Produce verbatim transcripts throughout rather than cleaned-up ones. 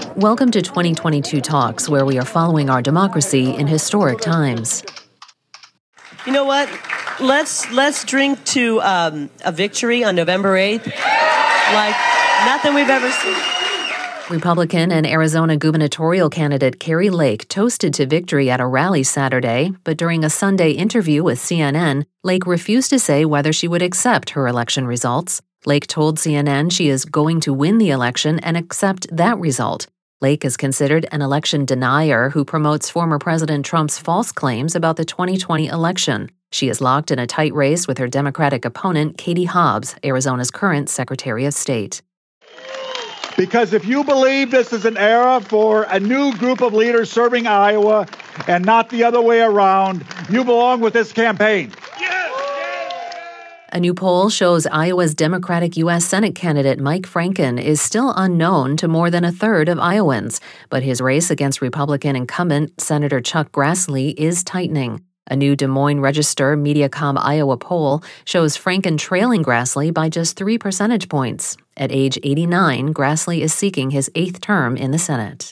Welcome to twenty twenty-two Talks, where we are following our democracy in historic times. You know what? Let's let's drink to um, a victory on November eighth, like nothing we've ever seen. Republican and Arizona gubernatorial candidate Kari Lake toasted to victory at a rally Saturday, but during a Sunday interview with C N N, Lake refused to say whether she would accept her election results. Lake told C N N she is going to win the election and accept that result. Lake is considered an election denier who promotes former President Trump's false claims about the twenty twenty election. She is locked in a tight race with her Democratic opponent, Katie Hobbs, Arizona's current Secretary of State. Because if you believe this is an era for a new group of leaders serving Iowa and not the other way around, you belong with this campaign. A new poll shows Iowa's Democratic U S Senate candidate Mike Franken is still unknown to more than a third of Iowans, but his race against Republican incumbent Senator Chuck Grassley is tightening. A new Des Moines Register Mediacom Iowa poll shows Franken trailing Grassley by just three percentage points. At age eighty-nine, Grassley is seeking his eighth term in the Senate.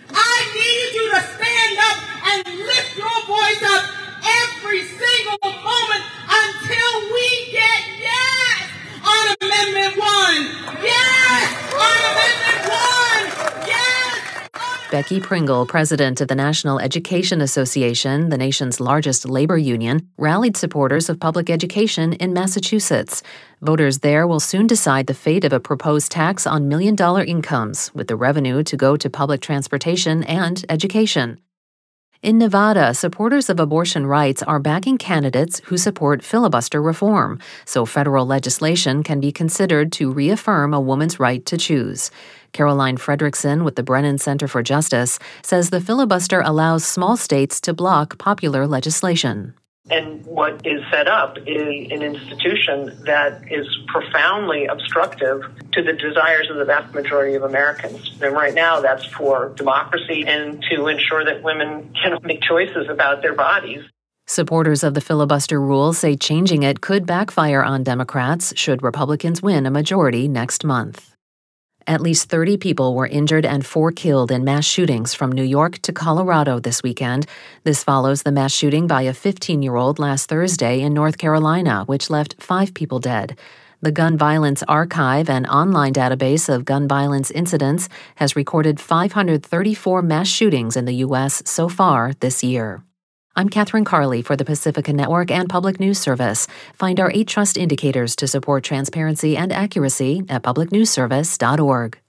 I need you to stand up and lift your voice up every single moment until we get yes on Amendment one. Yes on Amendment one. Yes. Becky Pringle, president of the National Education Association, the nation's largest labor union, rallied supporters of public education in Massachusetts. Voters there will soon decide the fate of a proposed tax on million-dollar incomes, with the revenue to go to public transportation and education. In Nevada, supporters of abortion rights are backing candidates who support filibuster reform, so federal legislation can be considered to reaffirm a woman's right to choose. Caroline Fredrickson with the Brennan Center for Justice says the filibuster allows small states to block popular legislation. And what is set up is an institution that is profoundly obstructive to the desires of the vast majority of Americans. And right now, that's for democracy and to ensure that women can make choices about their bodies. Supporters of the filibuster rule say changing it could backfire on Democrats should Republicans win a majority next month. At least thirty people were injured and four killed in mass shootings from New York to Colorado this weekend. This follows the mass shooting by a fifteen-year-old last Thursday in North Carolina, which left five people dead. The Gun Violence Archive, an online database of gun violence incidents, has recorded five hundred thirty-four mass shootings in the U S so far this year. I'm Catherine Carley for the Pacifica Network and Public News Service. Find our eight trust indicators to support transparency and accuracy at public news service dot org.